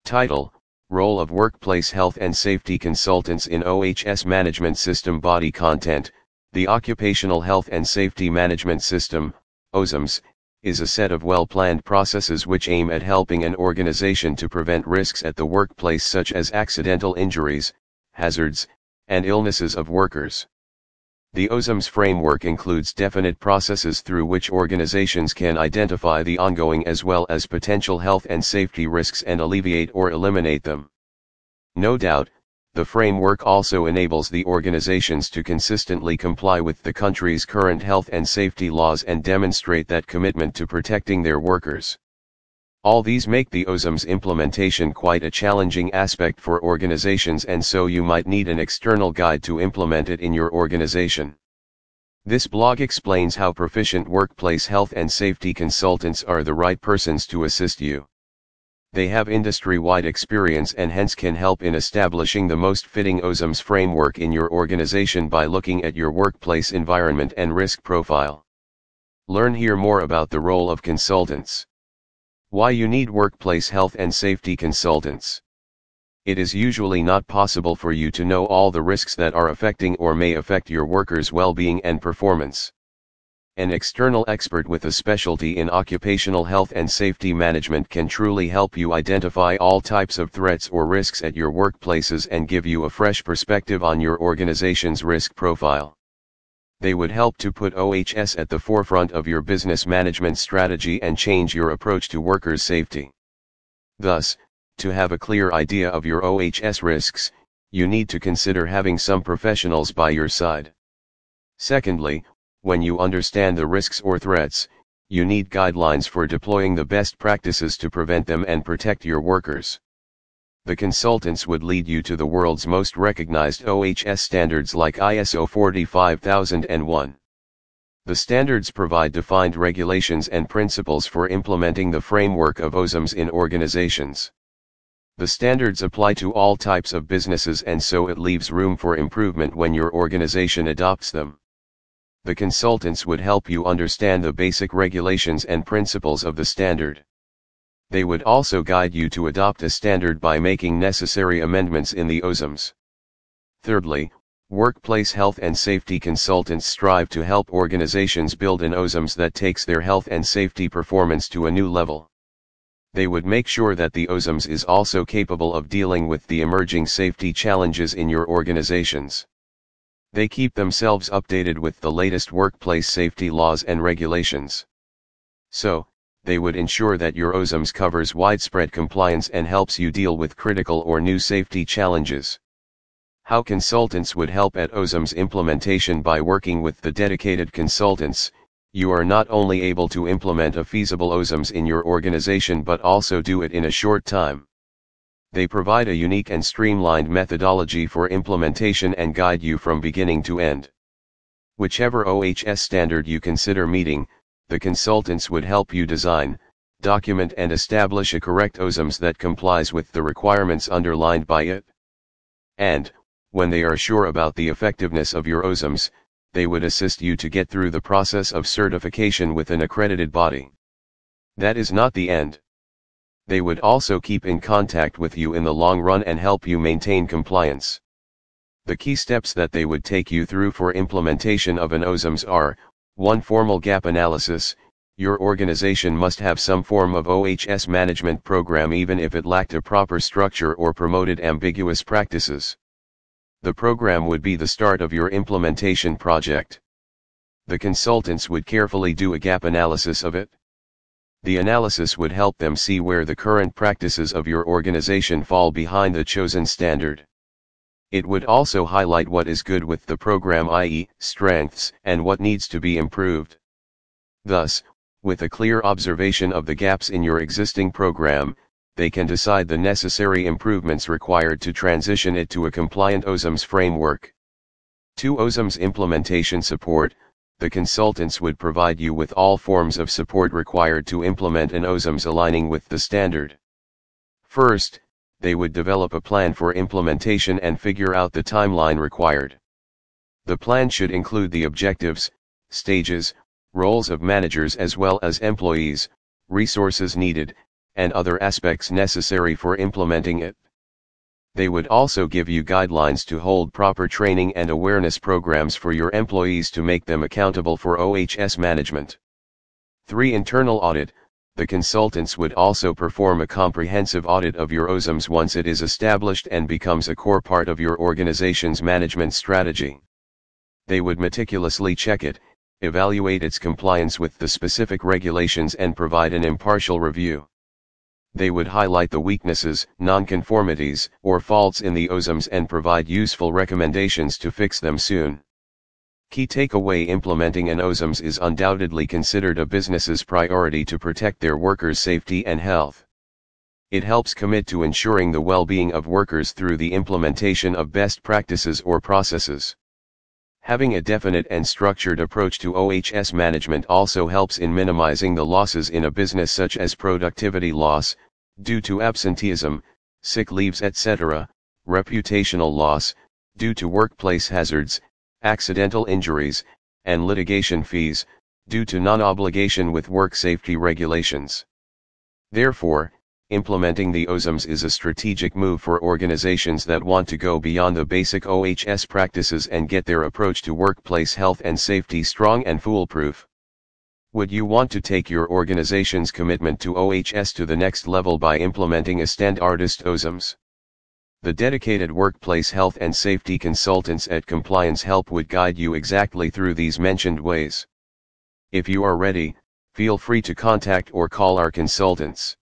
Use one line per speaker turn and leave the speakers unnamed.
Title: Role of Workplace Health and Safety Consultants in OHS Management System. Body content: The Occupational Health and Safety Management System, OSMS, is a set of well-planned processes which aim at helping an organization to prevent risks at the workplace such as accidental injuries, hazards, and illnesses of workers. The OSMS framework includes definite processes through which organizations can identify the ongoing as well as potential health and safety risks and alleviate or eliminate them. No doubt, the framework also enables the organizations to consistently comply with the country's current health and safety laws and demonstrate that commitment to protecting their workers. All these make the OSMS implementation quite a challenging aspect for organizations, and so you might need an external guide to implement it in your organization. This blog explains how proficient workplace health and safety consultants are the right persons to assist you. They have industry-wide experience and hence can help in establishing the most fitting OSMS framework in your organization by looking at your workplace environment and risk profile. Learn here more about the role of consultants. Why you need workplace health and safety consultants. It is usually not possible for you to know all the risks that are affecting or may affect your workers' well-being and performance. An external expert with a specialty in occupational health and safety management can truly help you identify all types of threats or risks at your workplaces and give you a fresh perspective on your organization's risk profile. They would help to put OHS at the forefront of your business management strategy and change your approach to workers' safety. Thus, to have a clear idea of your OHS risks, you need to consider having some professionals by your side. Secondly, when you understand the risks or threats, you need guidelines for deploying the best practices to prevent them and protect your workers. The consultants would lead you to the world's most recognized OHS standards like ISO 45001. The standards provide defined regulations and principles for implementing the framework of OSMS in organizations. The standards apply to all types of businesses, and so it leaves room for improvement when your organization adopts them. The consultants would help you understand the basic regulations and principles of the standard. They would also guide you to adopt a standard by making necessary amendments in the OSMS. Thirdly, workplace health and safety consultants strive to help organizations build an OSMS that takes their health and safety performance to a new level. They would make sure that the OSMS is also capable of dealing with the emerging safety challenges in your organizations. They keep themselves updated with the latest workplace safety laws and regulations. So, they would ensure that your OSMS covers widespread compliance and helps you deal with critical or new safety challenges. How consultants would help at OSMS implementation. By working with the dedicated consultants, you are not only able to implement a feasible OSMS in your organization but also do it in a short time. They provide a unique and streamlined methodology for implementation and guide you from beginning to end. Whichever OHS standard you consider meeting, the consultants would help you design, document and establish a correct OSMS that complies with the requirements underlined by it. And, when they are sure about the effectiveness of your OSMS, they would assist you to get through the process of certification with an accredited body. That is not the end. They would also keep in contact with you in the long run and help you maintain compliance. The key steps that they would take you through for implementation of an OSMS are: 1. Formal gap analysis. Your organization must have some form of OHS management program even if it lacked a proper structure or promoted ambiguous practices. The program would be the start of your implementation project. The consultants would carefully do a gap analysis of it. The analysis would help them see where the current practices of your organization fall behind the chosen standard. It would also highlight what is good with the program, i.e., strengths, and what needs to be improved. Thus, with a clear observation of the gaps in your existing program, they can decide the necessary improvements required to transition it to a compliant OSMS framework. 2. OSMS implementation support. The consultants would provide you with all forms of support required to implement an OSMS aligning with the standard. First, they would develop a plan for implementation and figure out the timeline required. The plan should include the objectives, stages, roles of managers as well as employees, resources needed, and other aspects necessary for implementing it. They would also give you guidelines to hold proper training and awareness programs for your employees to make them accountable for OHS management. 3. Internal audit. The consultants would also perform a comprehensive audit of your OSMS once it is established and becomes a core part of your organization's management strategy. They would meticulously check it, evaluate its compliance with the specific regulations and provide an impartial review. They would highlight the weaknesses, nonconformities, or faults in the OSMS and provide useful recommendations to fix them soon. Key takeaway: implementing an OSMS is undoubtedly considered a business's priority to protect their workers' safety and health. It helps commit to ensuring the well-being of workers through the implementation of best practices or processes. Having a definite and structured approach to OHS management also helps in minimizing the losses in a business, such as productivity loss, due to absenteeism, sick leaves, etc., reputational loss, due to workplace hazards, accidental injuries, and litigation fees, due to non-obligation with work safety regulations. Therefore, implementing the OSMS is a strategic move for organizations that want to go beyond the basic OHS practices and get their approach to workplace health and safety strong and foolproof. Would you want to take your organization's commitment to OHS to the next level by implementing a standardized OSMS? The dedicated workplace health and safety consultants at Compliance Help would guide you exactly through these mentioned ways. If you are ready, feel free to contact or call our consultants.